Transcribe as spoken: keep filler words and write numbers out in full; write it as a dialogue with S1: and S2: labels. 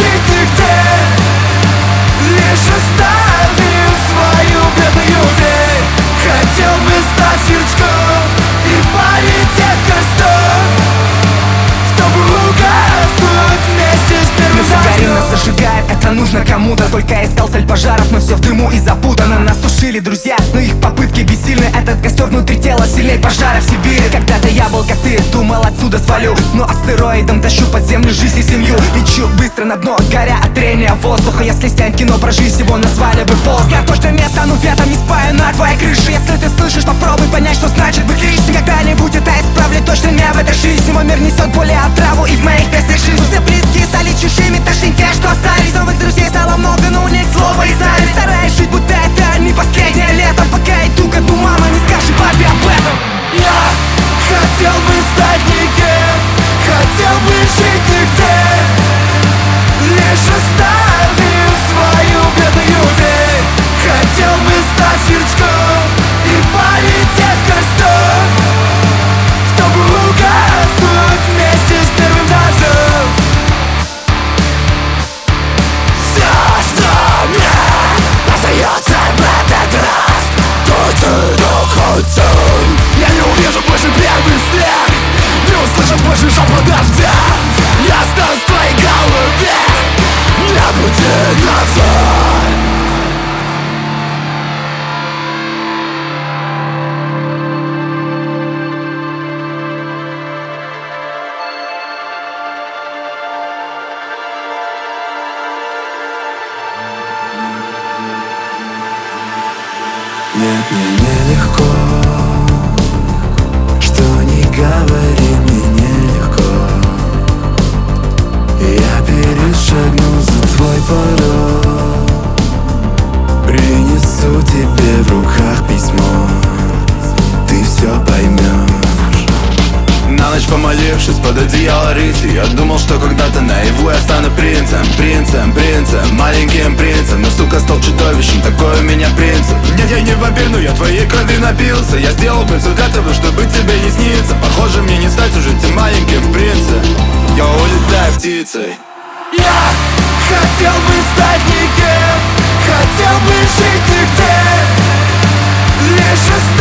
S1: жить нигде, лишь оставив свою бедную дверь. Хотел бы стать сверчком и полететь костром, чтобы угаснуть вместе с первым дождем.
S2: Мы загорим, нас зажигает, это нужно кому-то. Сколько я искал цель пожаров, но все в дыму и запутано. Нас тушили друзья, но их попытки бессильны. Этот костер внутри тела сильней пожара в Сибири. Когда-то я был как ты, думал отсюда свалю, но астероидом тащу под землю жизнь и семью. Лечу быстро на дно, горя от трения воздуха. Если снять кино про жизнь, его назвали бы полз. Я точно не стану ветром, не спаю на твоей крыше. Если ты слышишь, попробуй понять, что значит быть лишним. Когда-нибудь это исправлю, точно не в этой жизни. Мой мир несет боли, отраву, и в моих песнях жизнь. Все близкие стали чужими, точнее те, что остались. Новых друзей стало много, но у них злоба и зависть. Стараюсь жить, будто это не последнее лето. Пока иду ко дну, мама, не скажи папе об этом.
S1: Я хотел бы стать никем, хотел бы жить нигде, лишь оставив свою бедную дверь. Хотел бы стать сверчком и полететь костром, чтобы угаснуть вместе с первым дождем. Все, что мне остается в этот раз, то ты. Я не увижу больше первый снег, не услышу больше шепот дождя. Я останусь в твоей голове, не пути назад.
S3: Нет, мне нелегко, что не говори, мне нелегко. Я перешагну за твой порог, принесу тебе в руках письмо, ты все поймешь.
S4: На ночь помолившись под одеяло рыси, я думал, что когда-то наяву я стану принцем, принцем, принцем, маленьким принцем. Но сука стал чудовищем, такой у меня принцип. Нет, я не вампир, но я твоей крови напился. Я сделал бы все для того, чтобы тебе не сниться. Похоже, мне не стать уже тем маленьким принцем. Я улетаю птицей.
S1: Я хотел бы стать никем, хотел бы жить нигде, лишь оставить